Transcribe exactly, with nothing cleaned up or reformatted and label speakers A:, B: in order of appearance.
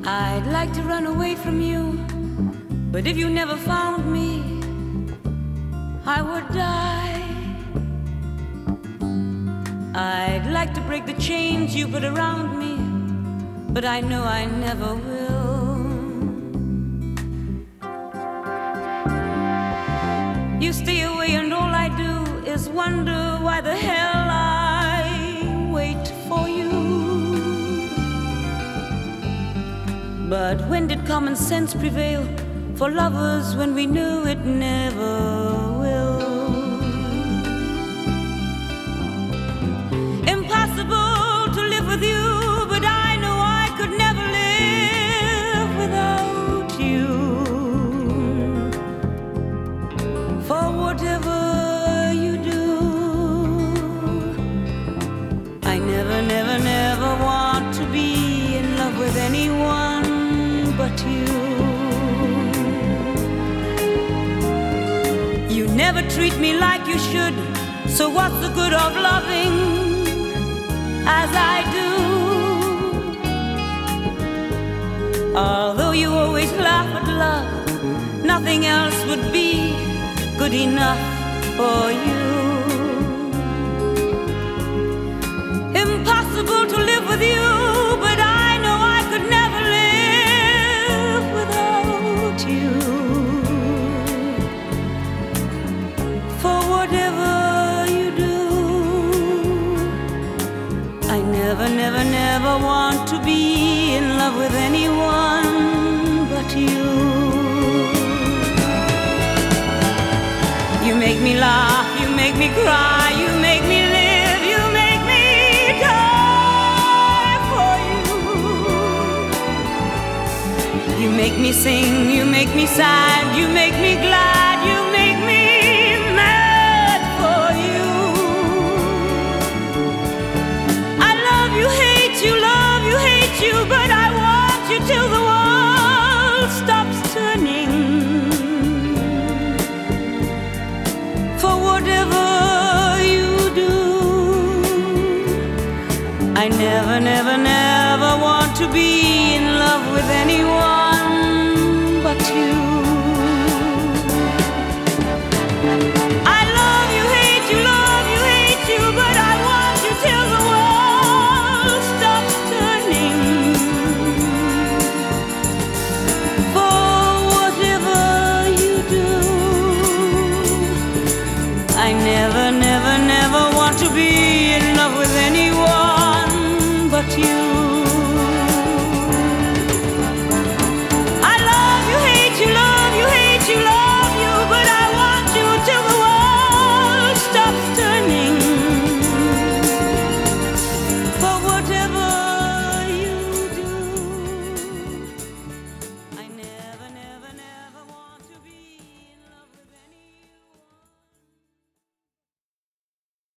A: I'd like to run away from you, but if you never found me, I would die. I'd like to break the chains you put around me, but I know I never will. You stay away and all I do is wonder why the hell I wait for you. But when did common sense prevail for lovers when we knew it never will? Impossible to live with you, but I know I could never live without you. For whatever you do, I never, never, never want to be in love with anyone but you. You never treat me like you should, so what's the good of loving as I do? Although you always laugh at love, nothing else would be good enough for you. Impossible to live with you, but I know I could never live without you. For whatever you do, I never, never, never want to be in love with anyone but you. You make me laugh, you make me cry, you make me live, you make me die for you. You make me sing, you make me sad, you make me glad, you make me mad for you. I love you, hate you, love you, hate you, but I want you till the world stops turning. For whatever you do, I never, never, never want to be in love with anyone but you.